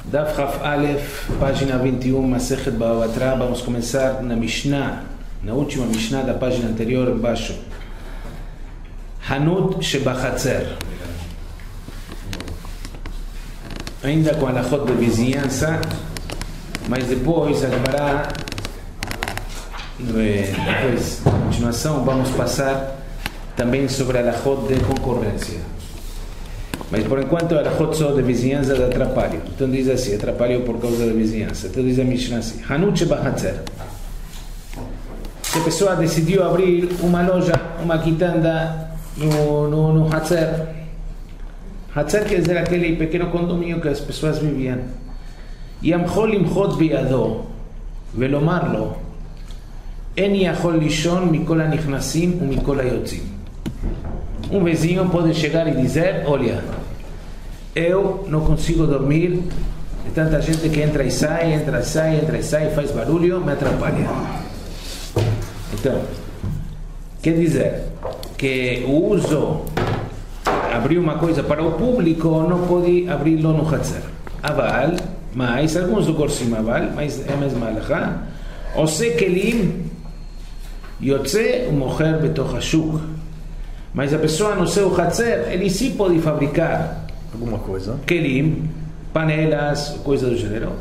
Daf Chaf Aleph, página 21, Masechet Bava Batra. Vamos começar na Mishnah, na última Mishnah da página anterior, embaixo. Hanut Shebachatzer. Ainda com a alachot de vizinhança, mas depois, agora, depois, na continuação, vamos passar também sobre a alachot de concorrência. Mas por enquanto a alachot só de vizinhança de atrapalho. Então diz assim, atrapalho por causa da vizinhança. Então diz a Mishnah assim, Hanut Shebachatzer. Se a pessoa decidiu abrir uma loja, uma quitanda no Hatzer. Hatzer quer dizer aquele pequeno condomínio que as pessoas viviam. Yamchol limchot biyado velomar lo en yachol lishon mikol hanichnasim umikol hayotzim. Vizinho pode chegar e dizer, olha, eu não consigo dormir, de tanta gente que entra e sai, faz barulho, me atrapalha. Então, quer dizer que o uso, abrir uma coisa para o público, não pode abri-lo no Hatzer. Aval, mas alguns do Korsim Aval, mas é a mesma alahá. Ose kelim yotze umocher betoch hashuk. Mas a pessoa no seu Hatzer, ele sim pode fabricar alguma coisa, kelim, panelas, coisa do gênero.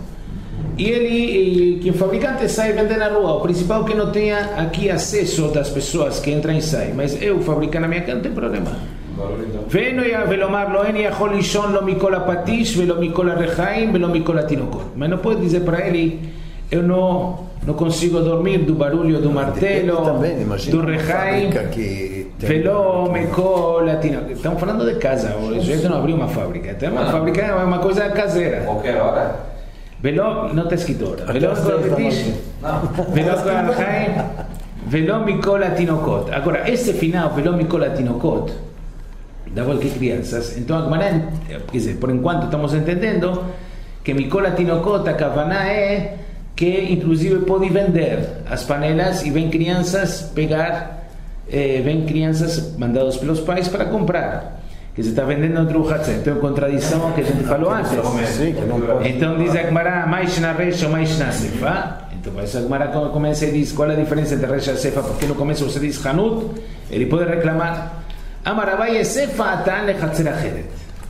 E que o fabricante sai vender na rua. O principal é que não tenha aqui acesso das pessoas que entram e saem. Mas eu fabricar na minha casa não tem problema. Veno e velomar lo en yachol lishon lo mikol hapatish velo mikol harechaim velo mikol hatinokot. Mas não pode dizer para ele, eu não consigo dormir do barulho do martelo, do rechaim, velo mikol hatinokot. Estamos falando de casa. O sujeito não abriu uma fábrica. Então uma fábrica é uma coisa caseira. Qualquer hora. Velo, não está escrito hora. Velo mikol hapatish, velo mikol harechaim, velo mikol hatinokot. Agora, esse final, velo mikol hatinokot, da qualquer crianças. Então, quer dizer, por enquanto estamos entendendo que mikol hatinokot, a kavaná é que inclusive pode vender as panelas e vem crianças pegar, vem crianças mandadas pelos pais para comprar, que se está vendendo outro Hatzer. Então é contradição ao que a gente falou antes. Então diz a Gemara, mais na recha ou mais na sefa. Então a Gemara começa e diz, qual é a diferença entre recha e sefa? Porque no começo você diz Hanut, ele pode reclamar Amar Abaye sefa atan le Hatzer acheret.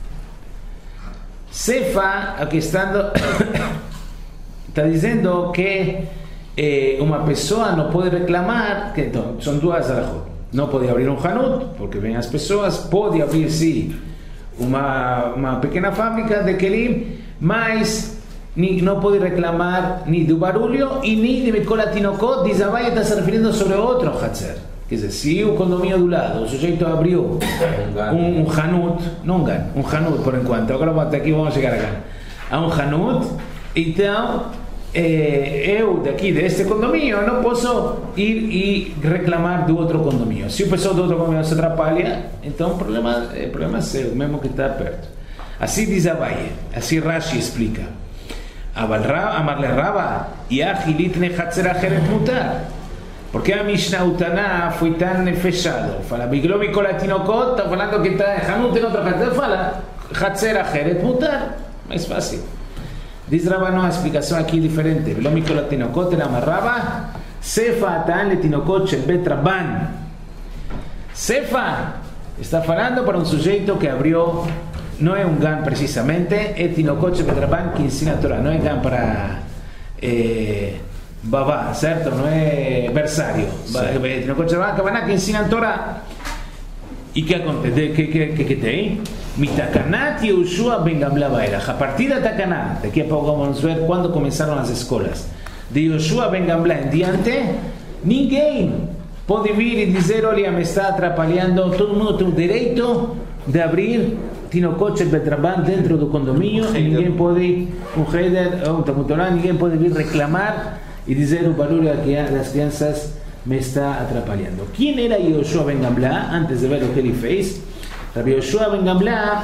Sefa, aqui está dizendo que uma pessoa não pode reclamar, que então, são duas alahot. Não pode abrir um Hanut, porque vêm as pessoas, pode abrir sim uma pequena fábrica de kelim, mas não pode reclamar nem do barulho e nem de mikol hatinokot. Diz Abaye, está se referindo sobre outro Hatzer. Quer dizer, se o condomínio do lado, o sujeito abriu um Hanut, não ganha, um Hanut por enquanto, agora até aqui vamos chegar a ganhar. Há um Hanut, então eu daqui deste condomínio não posso ir e reclamar do outro condomínio. Se o pessoal do outro condomínio se atrapalha, então o problema é seu, mesmo que está perto. Assim diz Abaye, assim Rashi explica. Amar le Rava, yachi litne Hatzer acheret mutar. Porque a Mishnah Utaná foi tão fechado? Fala, Biglo mikol hatinokot, está falando que está Hanut em outro Hatzer, fala, Hatzer acheret mutar. Mais fácil. Diz Rava, não, a explicação aqui é diferente. Biglo mikol hatinokot, ele amarrava, sefa atan le tinokot shel bet rabban. Sefa está falando para um sujeito que abriu, não é um gan precisamente, é tinokot shel bet rabban que ensina a Torá, não é gan para babá, certo? Não é berçário. Tinokot shel bet rabban que ensina a Torá. E que acontece? Que tem? Mitakanat Yehoshua ben Gamla Baelach. A partir da Takanat, daqui a pouco vamos ver quando começaram as escolas. De Yehoshua ben Gamla em diante, ninguém pode vir e dizer, olha, me está atrapalhando. Todo mundo tem o direito de abrir Tinokot shel bet rabban dentro do condomínio e ninguém pode, um Heider, um Talmud Torah, ninguém pode vir reclamar e dizer o barulho das crianças me está atrapalhando. Quem era Yehoshua ben Gamla? Antes de ver o que ele fez, Rabbi Yehoshua ben Gamla,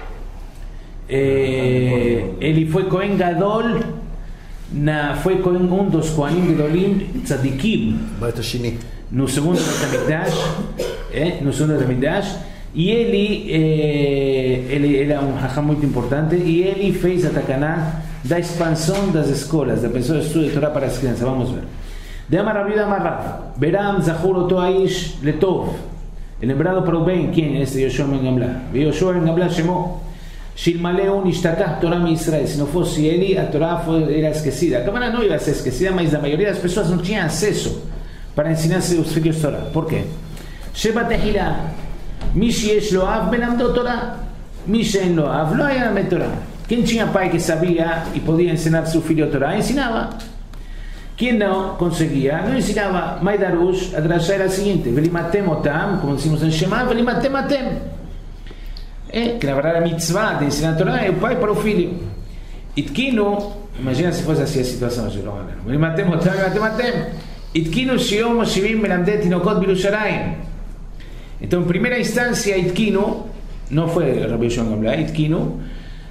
ele foi Kohen Gadol, foi Kohen dos Kohanim Gedolim Tzadikim no segundo Beit HaMikdash, E ele era um hacham muito importante, e ele fez a takaná da expansão das escolas, da pessoa que estuda Torá para as crianças. Vamos ver. De Amar Rabi Amar Rav, Beram Zahur Oto Aish Letov, lembrado para o bem, quem? Este Yoshua Ben Gamla. Yoshua Ben Gamla chamou Shilmaleu Nishtakah Torá Mi Israel. Se não fosse ele, a Torá era esquecida. A Kabbalah não ia ser esquecida, mas a maioria das pessoas não tinha acesso para ensinar seus filhos Torá. Por quê? Sheba Tehillah, Mi Sheyesh Lo Av Melamdo Torá, Mi She'en Lo Av Lo Haya Lamed Torá. Quem tinha pai que sabia e podia ensinar seu filho Torá, ensinava. Quem não conseguia, não ensinava. Maidarush, a drasha era a seguinte: Velimatem otam, como decimos em Shema, Velimatem atem. Que na verdade a mitzvah de ensinar a Torá é o pai para o filho. Itkinu, imagina se fosse assim a situação, Velimatem otam, Velimatem atem. Itkinu shiom shivim melamdet tinokot birushalayim. Então, em primeira instância, Itkinu, não foi Rabbi Yoshua Ben Gamla, Itkinu,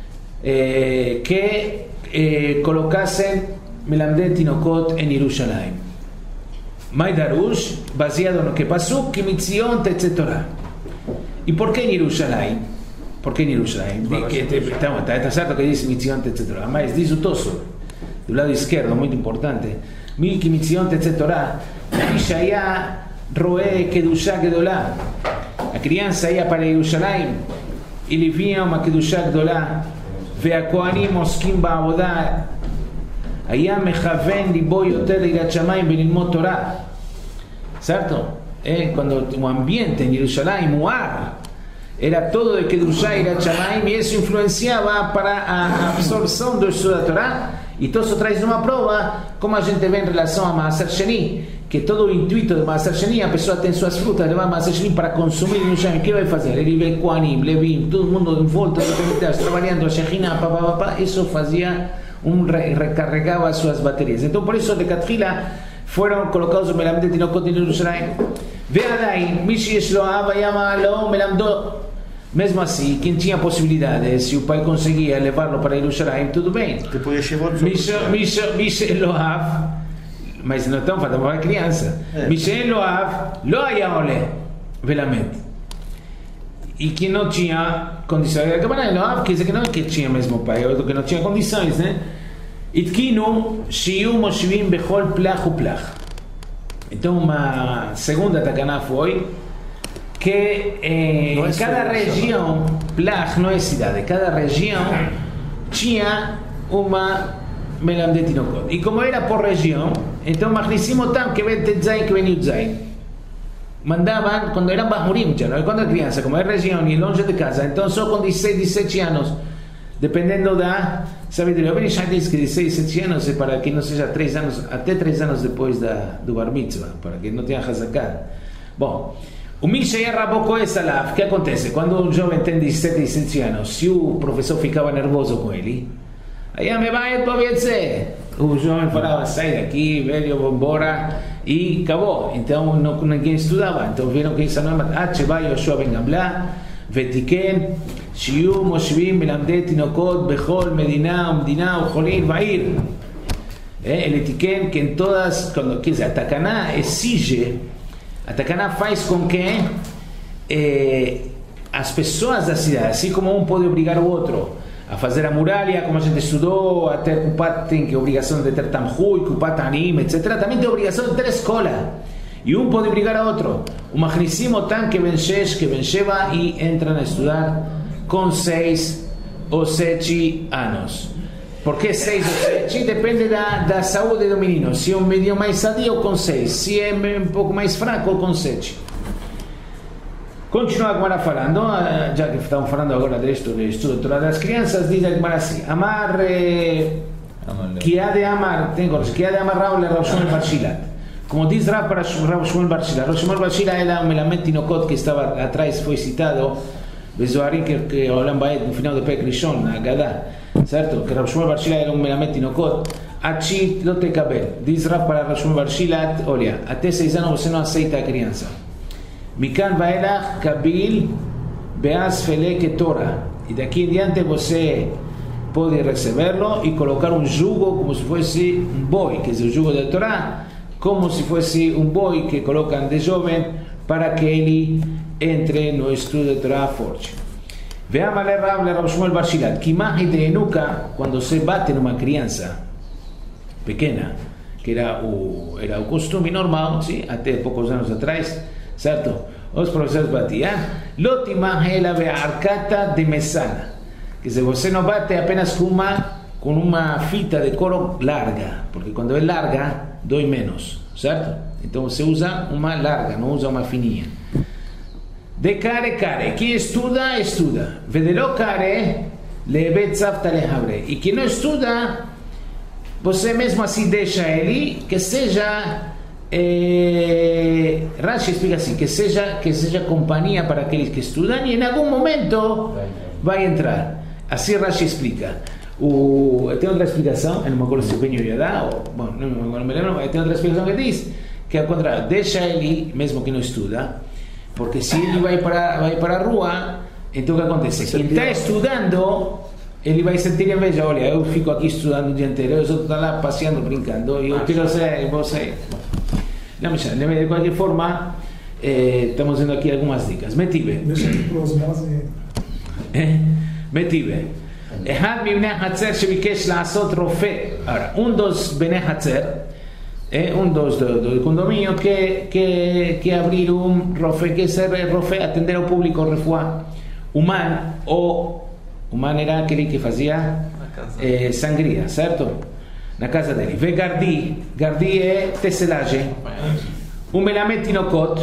que colocassem Melamdet Tinokot em Yerushalayim. Maidarush, baseado no que passou, que Mitzion Tetze Torah. E por que em Yerushalayim? Por que em Yerushalayim? Está certo que diz Mitzion Tetze Torah, mas diz o Tosso, do lado esquerdo, muito importante. Que Mitzion Tetze Torah, Ishaya Roe Kedushá Gedolá. A criança ia para Yerushalayim, ele vinha uma Kedushá Gedolá, והכהנים עוסקים בעבודה, היה מכוון ליבו יותר ליראת שמיים וללמוד תורה. certo? Quando o ambiente em Jerusalém, o ar, era todo de Kedushá e Yirat Shamayim, e isso influenciava para a absorção do estudo da Torá. E isso traz uma prova, como a gente vê em relação a Maaser Sheni, que todo o intuito de Maaser Sheni, a pessoa tem suas frutas, leva Maaser Sheni para consumir no Shem. O que vai fazer? Ele vê Kohanim, Levim, todo mundo em volta, trabalhando, a Shekhinah, isso fazia, recarregava as suas baterias. Então, por isso, de Catrila, foram colocados o Melamdet Tinokot em Jerusalém. Ve'adain, Mishi Yeshlo Ava Yama Lo Melamdo. Mesmo assim, quem tinha possibilidade, se o pai conseguia levá-lo para Jerusalém, tudo bem. Mishi Eloav, mas não estamos falando para a criança. Mishi Eloav, Lo Ayaole, Velamed. E que não tinha condições. Eloav quer dizer que não é que tinha mesmo pai, é que não tinha condições, né? Itkinu, Shiu Moshvim Bechol Plach u Plach. Então, uma segunda takaná foi que em cada região, Plach não é cidade, cada região tinha uma Melamdet Tinokot. E como era por região, então Machnisim Otam, que vem Tetzain, que vem Yudzain. Mandavam, quando eram Bahmurim, quando a criança, como é região e longe de casa, então só com 16, 17 anos, dependendo da sabedoria. O Ben Ishai diz que 16, 17 anos é para que não seja 3 anos, até 3 anos depois do Bar Mitzvah, para que não tenha Hazakat. Bom, o Misha era Raboko Esalav. O que acontece? Quando um jovem tem 17, 17 anos, se o professor ficava nervoso com ele, aí me vai dizer, o jovem falava, sai daqui, velho, vou embora, e acabou. Então ninguém estudava. Então viram que isso não é Sheba Yoshua Ben Gamla, ותיקן שיהיו מושבים מלמדי תינוקות בכל מדינה ומדינה וחולין ועיר. Ele tיקן que em todas, quer dizer, a Takaná exige, a Takaná faz com que as pessoas da cidade, assim como um pode obrigar o outro a fazer a muralha, como a gente estudou, a ter Kupat tem que obrigação de ter Tamhui, Kupat Anim, etc. Também tem obrigação de ter escola. E um pode obrigar a outro. O Machnisim Otam, que vem 6, que vem 7, e entram a estudar com 6 ou 7 anos. Por que 6 ou 7? Depende da saúde do menino. Se é um meio mais sadio, com 6. Se é um pouco mais fraco, com 7. Continua a Gemara falando, já que estamos falando agora do estudo das crianças, diz a Gemara assim: Amar, que há de amar, tem coisas, que há de amar Raul Rav Shmuel Bar Shilat. Como diz Rav para Rav Shmuel Bar Shilat, Rav Shmuel Bar Shilat era um Melamed Tinokot que estava atrás, foi citado, Bezoarim, que Olam Baed, no final do Pek Rishon, na Agadá, certo? Que Rav Shmuel Bar Shilat era um Melamed Tinokot, Achi lo tekabel. Diz Rav para Rav Shmuel Bar Shilat, olha, até 6 anos você não aceita a criança. Mikan Vaelach Kabil Beaz Feleke Torah. E daqui em diante você pode recebê-lo e colocar um jugo como se fosse um boi, que é o jugo da Torá, como se fosse um boi que colocam de jovem para que ele entre no estudo de Torah forte. Veamos a Rav Shmuel Bar Shilat, que imagen de Enuka, quando se bate numa criança pequena, que era o costume normal, sim, até poucos anos atrás, certo? Os professores batiam, lotimah ela ve'arkata de mesana, que se você não bate apenas com uma fita de couro larga, porque quando é larga, dói menos, certo? Então você usa uma larga, não usa uma fininha. De care, quem estuda, vedelo care, lebe tzavta lehavre, e quem não estuda, você mesmo assim deixa ele, que seja, Rashi explica assim, que seja companhia para aqueles que estudam, e em algum momento vai entrar. Assim Rashi explica. Tem outra explicação, eu não me acordo se o Benio ia dar, bom, não me lembro, mas tem outra explicação que diz que ao contrário, deixa ele, mesmo que não estuda, porque se ele vai para a rua, então o que acontece? Quem está estudando, ele vai sentir inveja. Olha, eu fico aqui estudando o dia inteiro, eu estou lá passeando, brincando, eu quero ser, vou ser. Não, de qualquer forma, estamos vendo aqui algumas dicas. Metive. אחד מבני החצר שביקש לעשות רופא. Ahora, un dos bene Hatzer, un dos do condomínio que abrir um rofé, que ser rofé, atender ao público refuá humano, ou humano era aquele que fazia sangria, certo? Na casa dele. Ve Gardi é tecelagem. Melamed tinokot.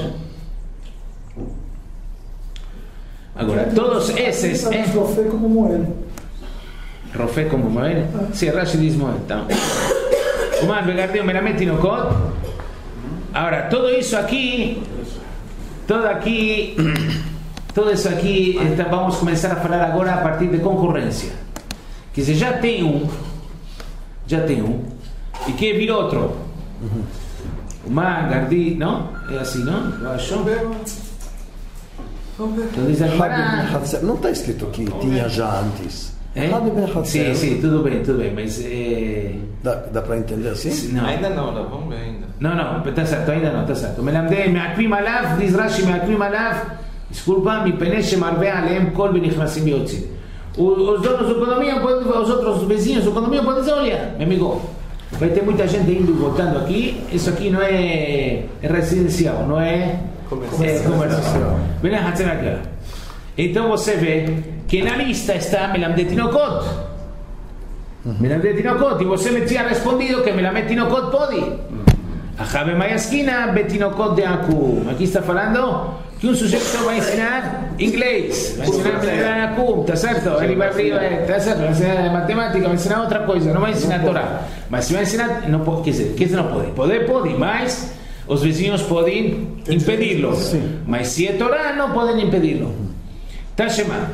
Agora, todos esses rofé como Moel. Rofé como Moel? Sim, Rashi diz Moel. Então, humano, ve Gardi, Melamed tinokot. Agora, tudo isso aqui, tudo isso aqui, então vamos começar a falar agora a partir de concorrência. Que se já tem um, e quer vir outro. Uma Gardi, não? É assim, não? Eu acho. Não está escrito aqui, tinha já antes. Sim, tudo bem, mas dá para entender assim? Não. Ainda não, vamos ver ainda. Não, está certo, ainda não, está certo. מעכבים עליו, diz Rashi, מעכבים עליו, desculpa, מפני שמרבה עליהם כל ונכנסים ויוצאים. Os donos do condomínio, os outros vizinhos do condomínio podem dizer, olha, meu amigo, vai ter muita gente indo e voltando aqui, isso aqui não é residencial, não é comercial. Então você vê que na lista está Melamed Tinokot. Melamed Tinokot, e você me tinha respondido que Melamed Tinokot pode. Achabe Mayaskina Betinokot de Akum. Aqui está falando que um sujeito vai ensinar inglês, vai ensinar Akum, tá certo? Ele vai abrir, tá certo? Vai ensinar matemática, vai ensinar outra coisa, não vai ensinar Torá. Mas se vai ensinar, não pode, quer dizer, não pode. Pode, mas os vizinhos podem impedi-lo. Mas se é Torá, não podem impedi-lo. Tashema.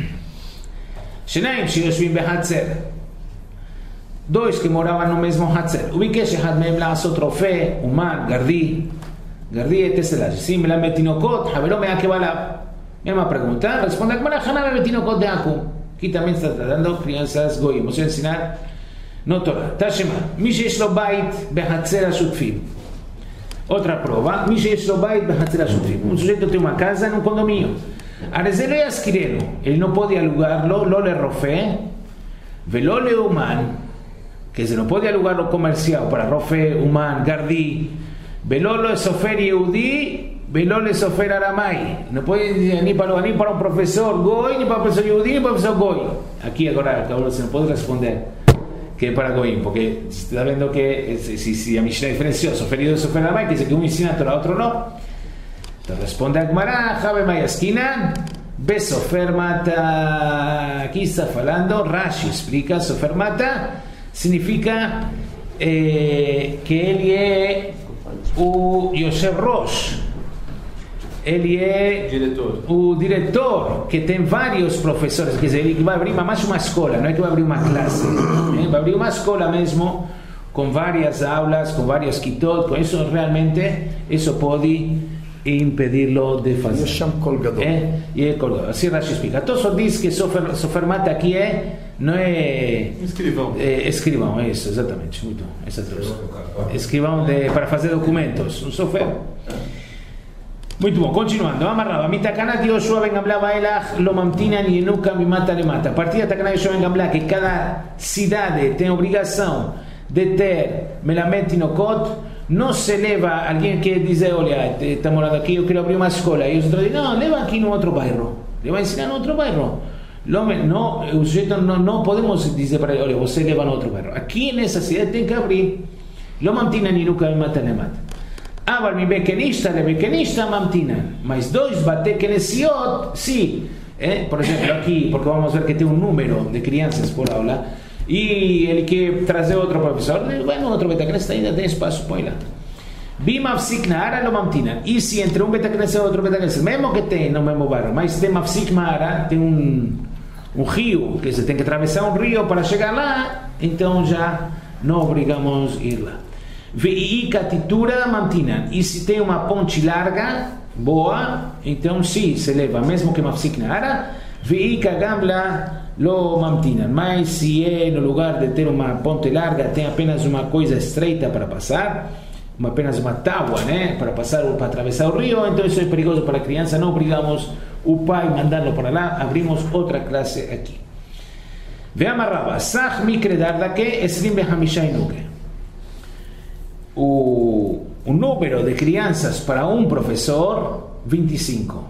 Shenaim שיושבים בחצר. Dois que moravam no mesmo Hatzer. וביקש אחד מהם לעשות רופא, אומן, גרדי את תסלאג' שים מלמד תינוקות, חברו מעכב עליו. Mesma pergunta, responde a Gemara, Haná me tinokot de Akum. Aqui também está tratando crianças goyim. Vamos ensinar no Torá. Tashema. מי שיש לו בית בחצר השותפים. Outra prova, מי שיש לו בית בחצר השותפים. Um sujeito tem uma casa num condomínio. Arezelo é asquireno. Ele não pode alugarlo, lo le rofé, velo le uman. Que se não pode alugar o comercial para rofé, uman, gardi, velo le sofer yehudi, velo le sofer aramai. Não pode nem para um professor goi, nem para um professor yehudi, nem para um professor goi. Aqui agora você não pode responder que é para goim, porque você está vendo que se a Mishnah diferenciou sofer yehudi e sofer aramai, quer dizer que um ensina a Torá, outro não. Então responde a Gemara, Jabe Mayaskina, Besofer Mata. Aqui está falando, Rashi explica, Sofer Mata significa que ele é o Yosef Rosh, ele é o diretor, que tem vários professores, quer dizer, ele vai abrir mais uma escola, não é que vai abrir uma classe, vai abrir uma escola mesmo, com várias aulas, com vários kitot, com isso realmente, isso pode impedirlo de fazer. E é Kol Gadol. Assim Rashi explica. Tosso diz que Sofer Mata aqui não é escrivão, é isso, exatamente. Muito essa tradução. Escrivão para fazer documentos. Um Sofer. Muito bom, continuando. Amarrava. Mi takanat Yoshua ben Gamla elach lo mamtinan y nunca mi mata le mata. A partir da takanat Yoshua ben Gamla, que cada cidade tem obrigação de ter melamed tinokot, não se leva alguém que diz, olha, está morando aqui, eu quero abrir uma escola. E os outros dizem, não, leva aqui no outro bairro. Le vai ensinar no outro bairro. O sujeito não podemos dizer para ele, olha, você leva no outro bairro. Aqui nessa cidade tem que abrir. Lo mamtinan y nunca mi mata le mata. אבל מבקנישתא לבקנישתא ממתינן. Mas dois batekenesiot, sim. Por exemplo, aqui, porque vamos ver que tem um número de crianças por aula, e ele quer trazer outro professor, ele vai no outro betekeneset, ainda tem espaço, põe lá. Bimafsik nahara lo mamtinan. E se entre um betekeneset e outro betekeneset, mesmo que tem no mesmo bairro, mas tem mafsik nahara, tem um rio, que você tem que atravessar um rio para chegar lá, então já não obrigamos a ir lá. Veika titura mamtinan. E se tem uma ponte larga, boa, então sim, se leva, mesmo que mafsik nahara. Veika gamla lo mamtinan. Mas se é no lugar de ter uma ponte larga, tem apenas uma coisa estreita para passar, apenas uma tábua, né, para passar, para atravessar o rio, então isso é perigoso para a criança, não obrigamos o pai mandá-lo para lá, abrimos outra classe aqui. Veamarrava, sach mikre dardake esrim behamisha inuke. O número de crianças para um professor, 25.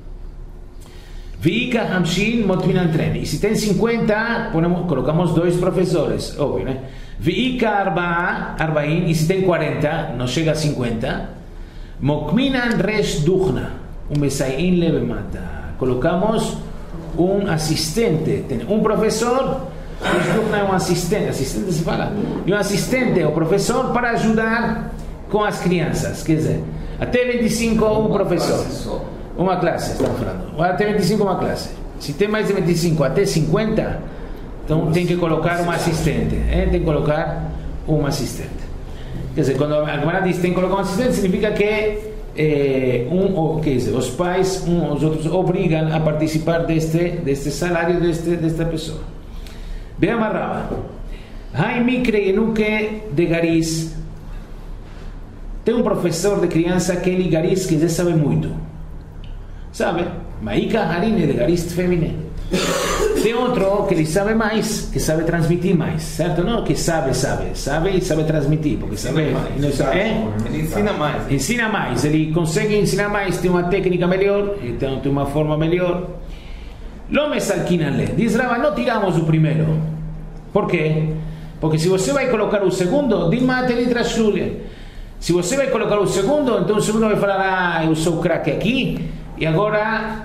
Vika hamshin motminan tren. E se tem 50, colocamos dois professores, óbvio, né? Vika arbain. E se tem 40, não chega a 50. Mokminan resh duchna. Mesain lebemata. Colocamos um assistente. Tem um professor. Não é um assistente se fala, e um assistente, o professor, para ajudar com as crianças, quer dizer, até 25 um professor, uma classe, estamos falando, até 25 uma classe, se tem mais de 25 até 50, então tem que colocar um assistente, tem que colocar um assistente, quer dizer, quando a Gemara diz tem que colocar um assistente, significa que quer dizer, os pais, os outros obrigam a participar deste salário desta pessoa. Bem amarrava. Hai mikre enuke de garis. Tem um professor de criança que ele garis que já sabe muito. Sabe? Maika harine de garis femine. Tem outro que ele sabe mais, que sabe transmitir mais, certo? Não que sabe e sabe transmitir, porque sabe, ele ensina mais. Ensina mais, ele consegue ensinar mais, tem uma técnica melhor, então tem uma forma melhor. Lo mesalquinanle. Diz Rava, não tiramos o primeiro. Por quê? Porque se você vai colocar o segundo, dimate litrashule. Se você vai colocar o segundo, então o segundo vai falar, eu sou craque aqui, e agora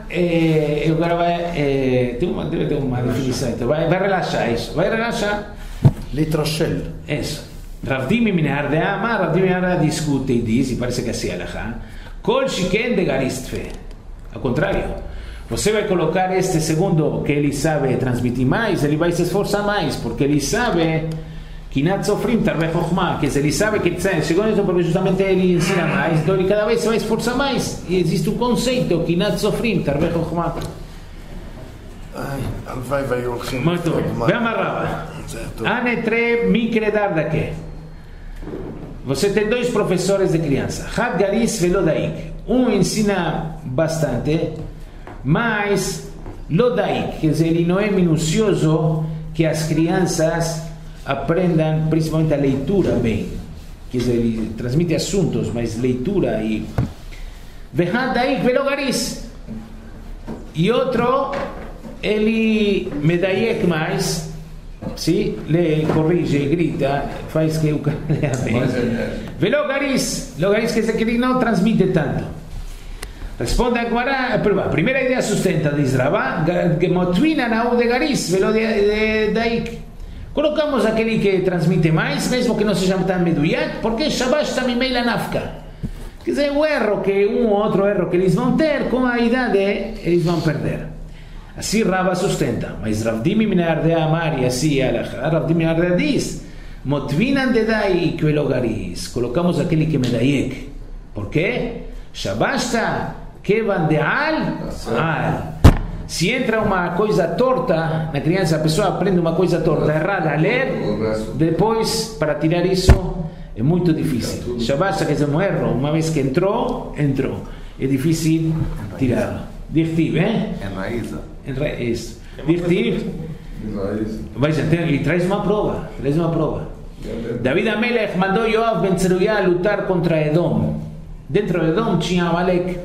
vai deve ter uma definição, então vai relaxar isso. Vai relaxar. Litrashel. Isso. Ravdimi minardea, mas Ravdimi minardea discute e diz, e parece que assim é alahá, kol shiken de garistfe. Ao contrário. Você vai colocar este segundo que ele sabe transmitir mais, ele vai se esforçar mais, porque ele sabe que Kinat Sofrim Tarbe Chokhmah, que ele sabe que segundo isso, porque justamente ele ensina mais, então ele cada vez se vai esforçar mais, e existe um conceito, Kinat Sofrim Tarbe Chokhmah. הלוואי והיו הולכים... muito bem, ואמר Anetre Mikre Dardake. Você tem dois professores de criança, Had Garis Velodaik. Um ensina bastante, mas Lodaik, quer dizer, ele não é minucioso que as crianças aprendam principalmente a leitura bem. Quer dizer, ele transmite assuntos, mas leitura e... Vehad Daik Velogaris. E outro, ele medaiek mais, sim, le corrige, grita, faz que o cara leia bem. Velogaris, Logaris quer dizer que ele não transmite tanto. Responde agora, a primeira ideia sustenta, diz Rabá, que motvina na de Garis, velo de Daik. Colocamos aquele que transmite mais, mesmo que não seja tão meduiak, porque Shabash também meila nafka. Quer dizer, o erro que um ou outro erro que eles vão ter, com a idade, eles vão perder. Assim Rabá sustenta, mas Ravdimi minardea amar, e assim Ravdimi minardea diz, motvinan de Daik velo Garis. Colocamos aquele que medaiek. Por quê? Shabashta kevan de al. Se entra uma coisa torta na criança, a pessoa aprende uma coisa torta, errada a ler, depois para tirar isso é muito difícil. Shabashta quer dizer um erro, uma vez que entrou. es difícil tirarlo. Dichtiv, En raíz. Dichtiv. Y traes una prueba. David Amelech mandó a Yoav ben Tzeruyah a luchar contra Edom. Dentro de Edom tinha Amalek.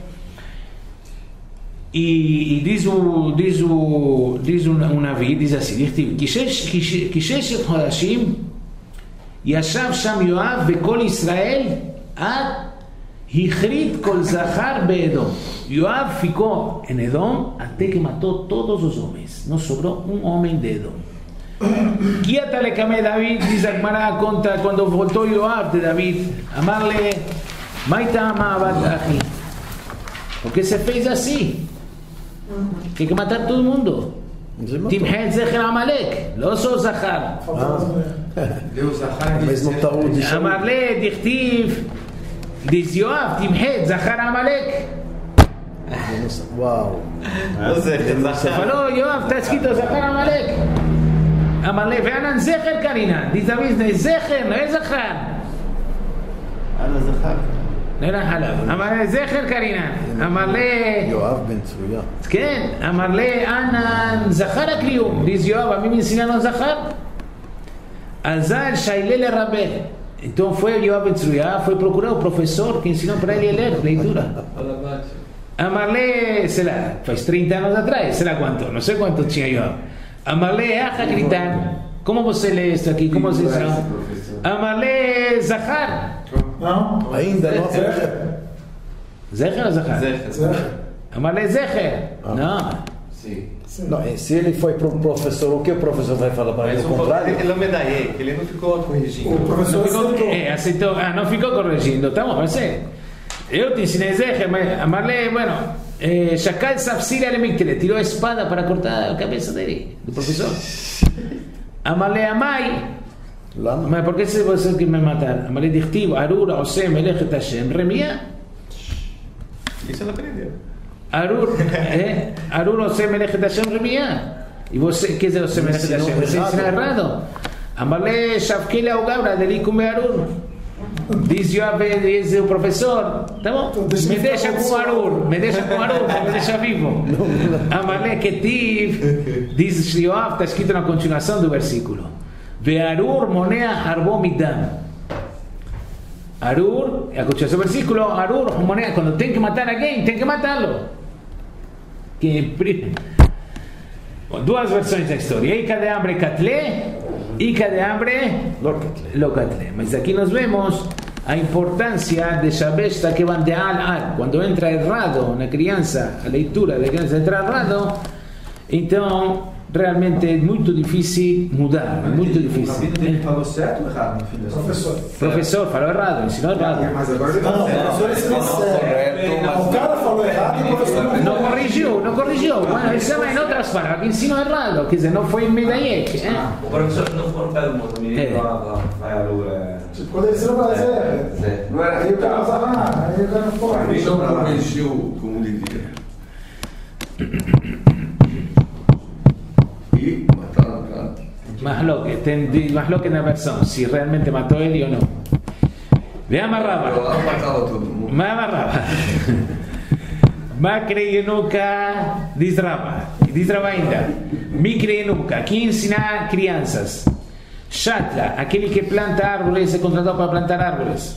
E diz um Navi, diz assim, dichtiv, Kisheshet Hodashim ישב שם יואב וכל ישראל עד החריד כל זכר באדום. Yoab ficou en Edom até que matou todos os homens. No sobró un homem de Edom. Quiátale camé David, dice Agmará, conta cuando voltó Yoab de David, amarle, Maita amabat aji. Porque se fez así. Hay que matar todo el mundo. Timhet zecher Amalek, לא so זכר. אmarle dichtiv, diz Yoab, Timhet זכר Amalek. וואו. falou Yoab, está escrito זכר Amalek. Amarle, vean zecher Karina, diz David, no es zecher, no es זכר. לא era חלב. אmarle zecher Karina. אmarle יואב בן צרויה. כן, אmarle אנן זכר הקליום. diz Yoab, a mí me enseñaron זכר. Alzar Shaile le Rabé. Então foi Yoab ben Tzruya, foi procurar o professor que ensinou para ele a ler, leitura. Amarle, sei lá, faz 30 anos atrás, sei lá quanto, não sei quanto tinha Yoab. Amarle, acha gritar, como você lê isso aqui, como você chama? Amarle, Zahar. Não, ainda não. Zecher ou Zahar? Zecher. Amarle, Zecher. Não. Sim. Não, se ele foi para o professor, o que o professor vai falar para ele? O contrário? Ele é medalhei, ele não ficou corrigindo. O professor aceitou. Não ficou corrigindo. Estamos, mas eu te ensinei Zecher, mas Amarle, bueno, Shakal Safsir Alemikte, tirou a espada para cortar a cabeça dele, do professor. Amarle Amai, mas por que você quer me matar? Amarle Dichtiv, Arura, Osem, Melechet Hashem, Remia. Isso ele aprendeu. Arur Osem Melechet Hashem Remia. E você, quer dizer, Osem Melechet Hashem, você ensina errado. Amarle Shavkele Augabra, Delikum Arur. Diz Yoab, diz o professor, tá bom? Me deixa com Arur, me deixa vivo. Amarle Ketiv, diz Yoab, está escrito na continuação do versículo. Ve Arur monea Arbo Midam. Arur, a continuação do versículo, Arur monea, quando tem que matar alguém, tem que matá-lo. Duas versões da história. Ica de hambre Katle, Ica de hambre lo Katle. Mas aqui nós vemos a importância de Shabesta que van de al. Quando entra errado na criança, a leitura da criança entra errado, então realmente é muito difícil mudar. É muito difícil. Ele falou certo ou errado no fim das contas? Professor falou errado, ensinou errado. Mas agora ele falou certo. O cara falou errado e o professor não corrigiu. Bueno, ele chama em outras palavras, que ensinou errado, quer dizer, não foi medalhete. O professor não foi um pé do mundo, o menino vai à lua. Quando ele ensinou para Zé, não era aí o cara usava aí o cara não foi. Ele não corrigiu como devia. E mataram o cara. Mahloque na versão, se realmente matou ele ou não. Ve amarrava. Matava todo mundo. Me amarrava. Macre Yenuka diz Rava ainda. Micre Yenuka, que ensina crianças. Shatla, aquele que planta árvores, é contratado para plantar árvores.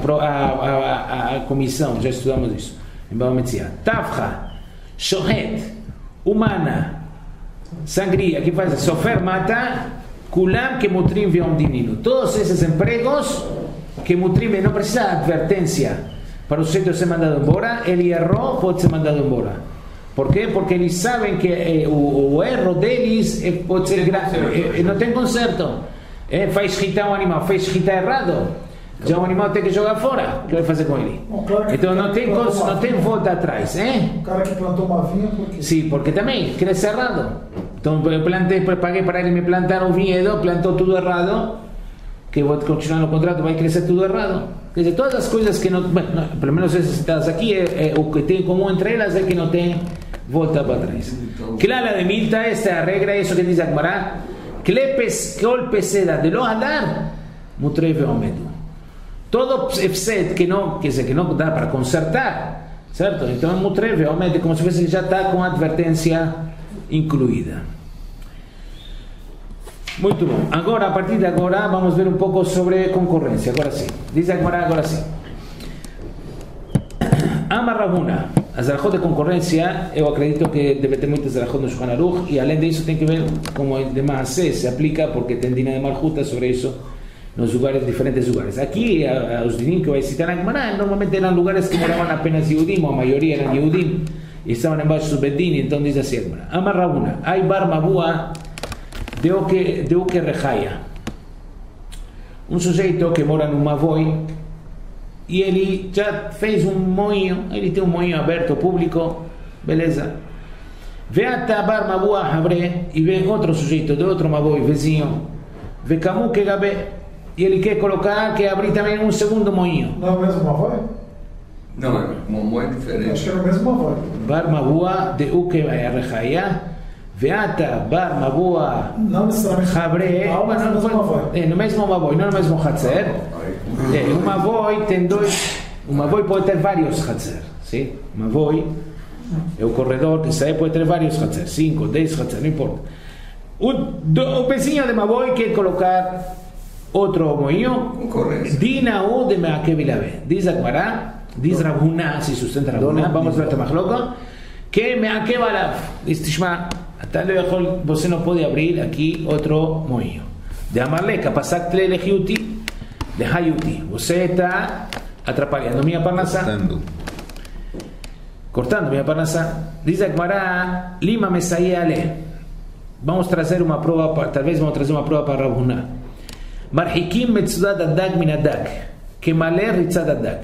A comissão, já estudamos isso. Em Bava Metzia. Tafra, Shohet, humana, sangria, que faz sofer mata, kulam que mutrim via dinino. Todos esses empregos que mutrim não precisa de advertência para o sujeito ser mandado embora. Ele errou, pode ser mandado embora. Por quê? Porque eles sabem que o erro deles pode ser grave, não tem conserto. Faz escritar um animal, fez escritar errado, já o animal tem que jogar fora. O que vai fazer com ele? Então não tem volta atrás. O cara que plantou uma vinha, por quê? Sim, porque também cresce errado. Então eu paguei para ele me plantar um vinhedo, plantou tudo errado, que vou continuar no contrato, vai crescer tudo errado. Quer dizer, todas as coisas que não, pelo menos essas citadas aqui, o que tem em comum entre elas é que não tem volta para trás. Clara de Milta, esta é a regra, isso que diz Agmará, Klepes kol peseda de lo hadar, mutreve omedu. Todo efset que não dá para consertar, certo? Então é mutrev, realmente como se fosse que já está com a advertência incluída. Muito bom. Agora, a partir de agora, vamos ver um pouco sobre concorrência. Agora sim. Diz agora sim. Amar Ravuna. As alahot de concorrência, eu acredito que deve ter muitas alahot no Shulchan Aruch, e além disso tem que ver como de Maaseh se aplica, porque tem Dina de Malchuta sobre isso nos lugares, diferentes lugares. Aqui, os dinim que vai citar na Gemara, normalmente eram lugares que moravam apenas Yehudim, ou a maioria eram Yehudim, e estavam embaixo do Bedin, então diz assim a Gemara. Amar Ravuna. Ai bar mabua de o que rejaia. Um sujeito que mora num mavoi, e ele já fez um moinho, ele tem um moinho aberto público, beleza. Vê até bar mabua habre, e vem outro sujeito de outro mavoi vizinho, vê camu que gabe, e ele quer colocar, quer abrir também um segundo moinho. Não é o mesmo mavoi? Não, é uma moeda diferente. Acho que era o mesmo mavoi. Bar mabua de o que rejaia, vê até bar mabua habre, no mesmo mavoi, não no mesmo hatzer. Um mavoi tem dois. Um mavoi pode ter vários hatzer, sim? Um mavoi é o corredor que sai, pode ter vários hatzer, 5, 10 hatzer, não importa. O vizinho de mavoi quer colocar outro moinho. Dina o de meakevilabe. Diz a Gemara, diz Ravuna, se sustenta Ravuna, vamos ver a Machloka, que meakevalav. Diz Tishma, você não pode abrir aqui outro moinho. De Amarle, capasak tle lehiuti. De Hayuti, você está atrapalhando minha parnassá, cortando minha parnassá. Diz a Gemara, lima me saía ale. Vamos trazer uma prova, talvez vamos trazer uma prova para Ravuna. Marhikim metzudat adag min adag, que malé ritzad adag.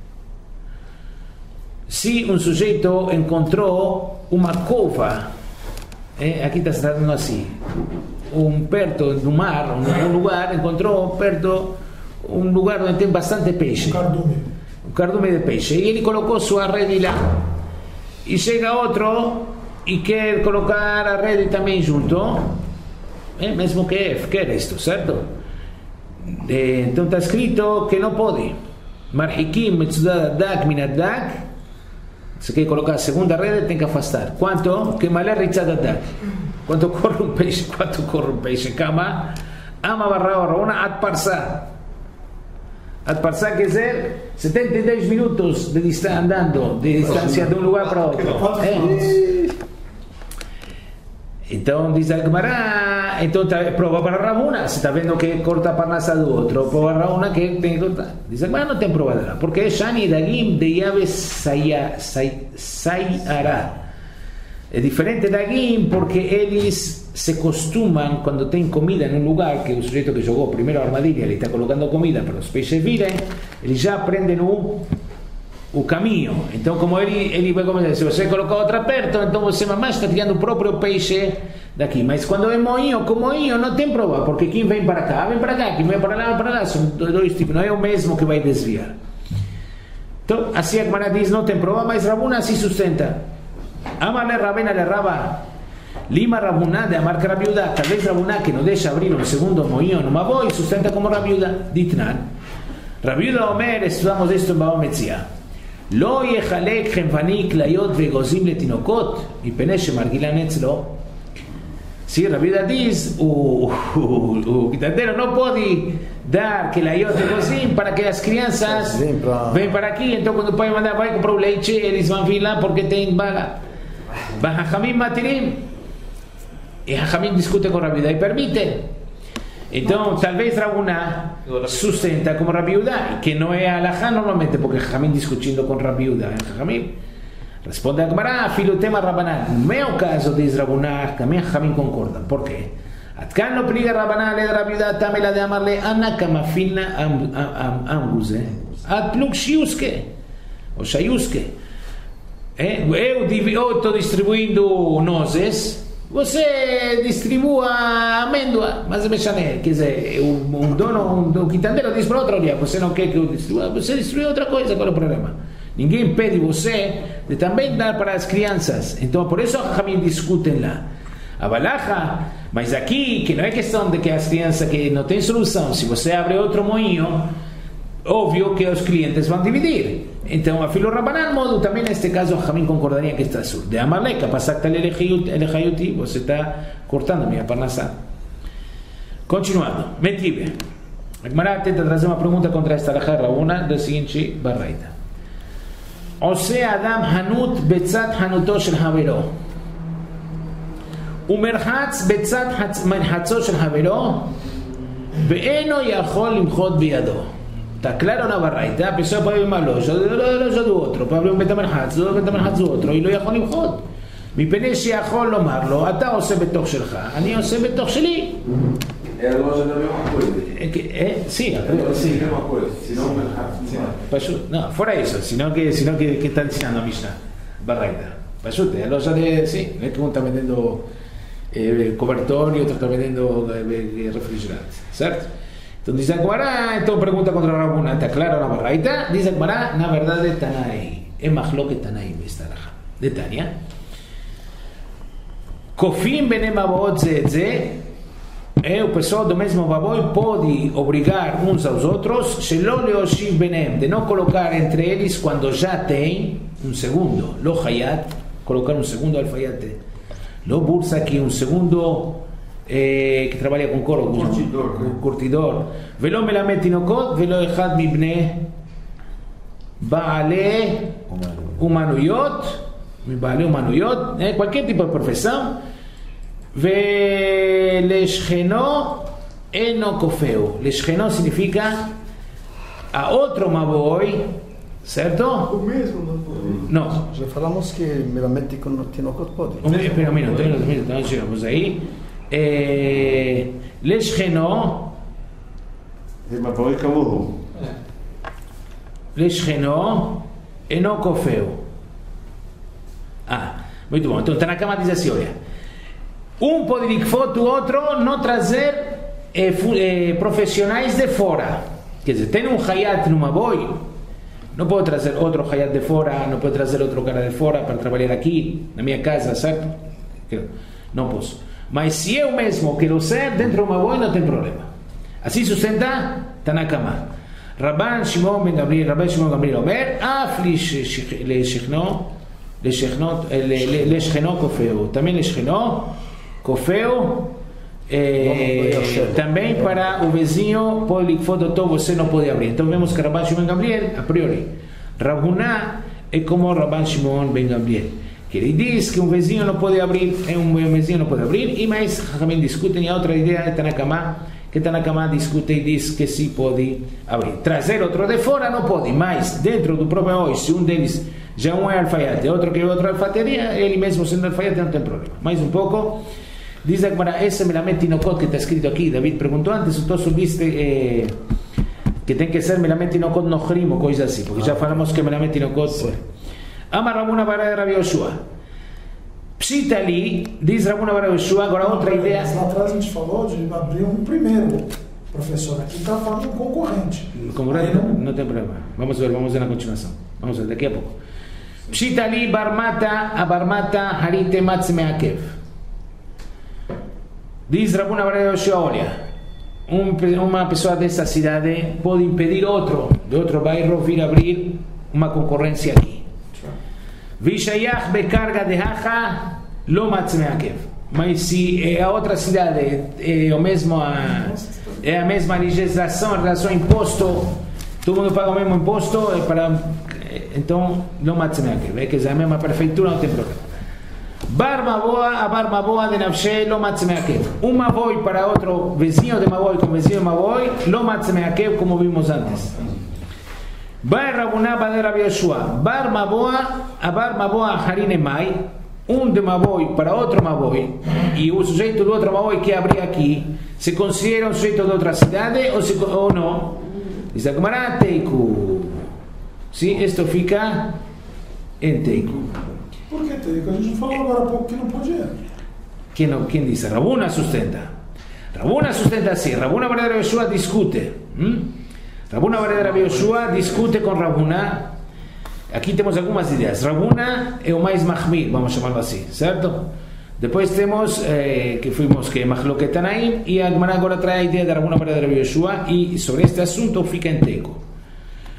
Se um sujeito encontrou uma cova, aqui está se tratando assim, perto do mar, um lugar, encontrou perto um lugar onde tem bastante peixe, um cardume de peixe, e ele colocou sua rede lá, e chega outro e quer colocar a rede também junto, mesmo que quer isto, certo? Então está escrito que não pode. Marhikim metzudat adag min adag. Se quer colocar a segunda rede, tem que afastar. Quanto? Que malé ritzad adag. Quanto corre um peixe? Quanto corre um peixe? Kama ama barra barraona ad parsá. Ad parsá quer dizer 72 minutos de andando de distância de um lugar para outro. Então diz a Gemara, então prova para Ravuna, se está vendo que corta a parnassa do outro, prova Ravuna que tem que cortar. Diz a Gemara, não tem prova dela, porque Shani Dagim de Yaves Sayará. É diferente Dagim porque eles se costumam, quando tem comida em um lugar, que o sujeito que jogou primeiro a armadilha, ele está colocando comida para os peixes virem, eles já aprendem o caminho. Então, como ele vai começar, se você colocar outra perto, então você mamãe está tirando o próprio peixe daqui. Mas quando é moinho com moinho, não tem prova, porque quem vem para cá, quem vem para lá, são dois tipos, não é o mesmo que vai desviar. Então, assim a Gemara diz, não tem prova, mas Ravuna se sustenta. Amale Rabena le Raba, Lima Ravuna de Amar Rabiuda, talvez Ravuna que não deixa abrir um segundo moinho numa boi, sustenta como Rabiuda. Ditnan, Rabiuda Omer, estudamos isto em Bava Metzia. לא יחלק חנווני כליות ואגוזים לתינוקות מפני שמרגילן אצלו. Sí, Rabiuda diz, o quitandero não pode dar כליות ואגוזים para que as crianças venham para aqui. Então quando o pai manda, vai comprar o leite, eles vão vir lá porque tem bala. Hachamim matirim, e Hachamim discute com Rabiuda e permite. Então, talvez Ravuna sustenta como Rabiuda, que não é alahá normalmente, porque Hachamim discutindo com Rabiuda. Hachamim responde a Gemara, filho tema Rabanan. No meu caso, diz Ravuna, também Hachamim concordam. Por quê? Atkan no pliga Rabanan le Rabiuda tamela de amarle anaka mafilna ambuse. At pluk shiuske, ou shayuske. Eu estou distribuindo nozes, você distribua amêndoa, mas quer dizer, um dono, um quitandeiro diz para outro, olha, você não quer que eu distribua, você distribui outra coisa, qual é o problema? Ninguém impede você de também dar para as crianças. Então por isso a Hamim discutem lá a balaja, mas aqui que não é questão de que as crianças que não tem solução, se você abre outro moinho, obvio que os clientes van dividir. Então, a filo Rabanan modo, também neste caso, a Jamim concordaria que está azul. De Amaleka, pasacta elejayuti, você está cortando minha parnassá. Continuando, Metive. A Gemara tenta trazer uma pergunta contra esta alahá Rabuna da seguinte barraita. Ose Adam Hanut betzat Hanuto shel Havero. Umerhatz betzat Merhatzo shel Havero. Ve'eno yachol limchot biyado. Está claro na barraita? A pessoa pode abrir uma loja do outro, pode abrir um betamerhatz do outro, e לא יכול למחות. מפני שיכול לומר לו, אתה עושה בתוך שלך, אני עושה בתוך שלי. É a loja da mesma coisa. Sim, sim. É uma coisa. Se não, não, fora isso, senão que está dizendo a Mishnah, barraita. Pashut, a loja de, sim, não é que um está vendendo cobertor e outro está vendendo refrigerante, certo? Então diz a Gemara, então pergunta contra a Rabuna, está claro na barraita? Diz a Gemara, na verdade é Tanai, é Mahloket Tanai esta alahá. De Tânia, Kofim benem avot ze, o pessoal do mesmo baboi pode obrigar uns aos outros, shelo leoshiv benem, de não colocar entre eles quando já tem um segundo, lo hayat, colocar um segundo alfaiate, lo bursa aqui um segundo que trabalha com couro, curtidor, velo melamed tinokot, velo echad mibne baale umanuyot, qualquer tipo de profissão, veleshcheno eno kofeu. Leshcheno significa a outro maboi, certo? O mesmo maboi. Não. Já falamos que melamed tinokot pode. Espera um minuto, nós chegamos aí. Leshcheno maboi kamuhu. Leshcheno eno kofeu. Muito bom. Então Tanakama diz assim, olha, pode likfot o outro não trazer profissionais de fora. Quer dizer, tem um hayat no maboi, não pode trazer outro hayat de fora, não pode trazer outro cara de fora para trabalhar aqui na minha casa, certo? Não posso. Mas se eu mesmo quero ser dentro do maboi, não tem problema. Assim sustenta Tanakama. Rabban Shimon ben Gamliel Omer, af לשכנו כופהו, também לשכנו כופהו, também para o vizinho pode likfot אותו, você não pode abrir. Então vemos que Rabban Shimon ben Gamliel, a priori, Rav Huna é como Rabban Shimon ben Gamliel, que ele diz que um vizinho não pode abrir, e mais também discutem a outra ideia de Tanakama, que Tanakama discute e diz que sim pode abrir. Trazer outro de fora não pode, mas dentro do próprio hoje, se um deles já um é alfaiate, outro que é outra alfaiateria, ele mesmo sendo alfaiate não tem problema. Mais um pouco, diz a Gemara, esse melamed tinokot que está escrito aqui, David perguntou antes, tu subiste que tem que ser melamed tinokot nochrim ou coisa assim, porque já falamos que melamed tinokot Amar Rabuna bar Rabi Yoshua. Pshita ali, diz Rabuna bar Yoshua, agora outra ideia. Lá atrás a gente falou de abrir um primeiro professor, aqui está falando um concorrente. Concorrente? Não tem problema. Vamos ver na continuação. Vamos ver daqui a pouco. Pshita li barmata, a barmata harite matz meakev. Diz Rabuna bar Yoshua, olha, uma pessoa dessa cidade pode impedir outro, de outro bairro, vir abrir uma concorrência aqui. Vishayach becarga de haja lo matz meakev. Mas se a outra cidade é a mesma legislação em relação ao imposto, todo mundo paga o mesmo imposto, então não matz meakev, quer dizer, a mesma prefeitura não tem problema. Bar Maboa, a Bar Maboa de Nafshe lo matz meakev. Um Maboi para outro vizinho de Maboi com vizinho de Maboi, lo matz meakev, como vimos antes. Bar Rabuna bar Rabi Yoshua, Bar Maboa, a Bar Maboa harine mai, de Maboi para outro Maboi, e o sujeito do outro Maboi que abrir aqui se considera um sujeito de outra cidade ou não? Diz a Gemara, Teiku. Sim, isto fica em Teiku. Por que Teiku? A gente falou agora há pouco que não podia. Quem disse? Rabuna sustenta. Rabuna sustenta assim. Rabuna bar Rabi Yoshua discute. Rabuna bar Rabi Yoshua discute com Rabuna. Aqui temos algumas ideias. Rabuna é o mais mahmir, vamos chamá-lo assim, certo? Depois temos que é Mahloket Tanaim, e a Gemara agora traz a ideia de Rabuna bar Rabi Yoshua, e sobre este assunto fica em Teiku.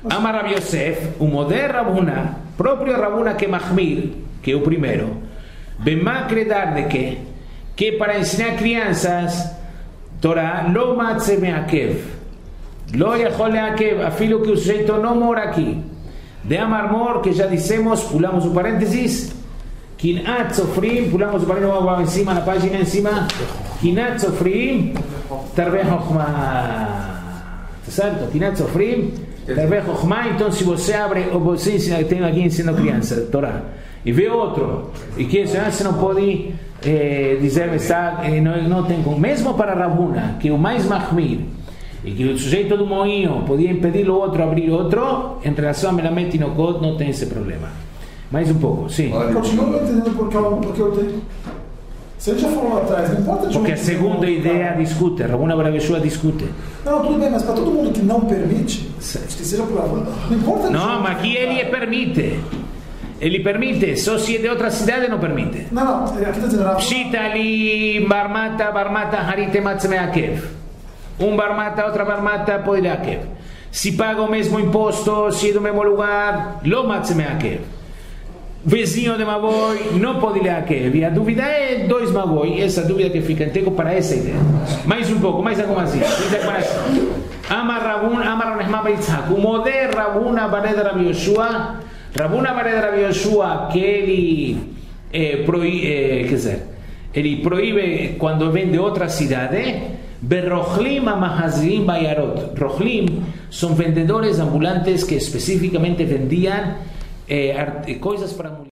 Ama Rabi Yosef, o moder Rabuna, próprio Rabuna que Mahmir, que é o primeiro, Bema acredar de que para ensinar crianças, Torá, lo matze meakev, lo yachol leakev, afilo que o sujeito não mora aqui. De Amarmor, que já dissemos, pulamos o parênteses, Kinat Sofrim, pulamos o parênteses, vamos em cima, na página em cima, Kinat Sofrim, Tarveh Chokhmah. Certo? Kinat Sofrim, Tarveh Chokhmah. Então, se você abre, ou você ensina, tem aqui ensinando criança, Torá, e vê outro, e que você não pode dizer, não tem como, mesmo para Rabuna, que é o mais mahmir, e que o sujeito do moinho podia impedir o outro abrir outro, em relação a Melamed Tinokot, não tem esse problema. Mais um pouco, sim. Eu continuo não entendendo porque eu tenho. Você já falou lá atrás, não importa de porque a segunda ideia discute, Rabuna Bar Yeshua discute. Não, tudo bem, mas para todo mundo que não permite, que seja por Rabuna, não importa. Não, mas aqui ele permite. Ele permite, só se é de outra cidade não permite. Não, aqui está dizendo Pshita ali, barmata, harite matzmeakev. Barmata, outra barmata, pode leakev. Se paga o mesmo imposto, se é do mesmo lugar, lo matzmeakev. Vizinho de Mavoi, não pode leakev. E a dúvida é 2 Mavoi, essa dúvida que fica em teco para essa ideia. Mais um pouco, mais alguma assim. Amar Nehma Beitzhak, o moder Rabuna Bared Rabi Yoshua, Rabuna Bared Rabi Yoshua, que ele proíbe quando vem de outra cidade, Berrochlim Amahazrim Bayarot. Rochlim são vendedores ambulantes que especificamente vendiam coisas para mulheres.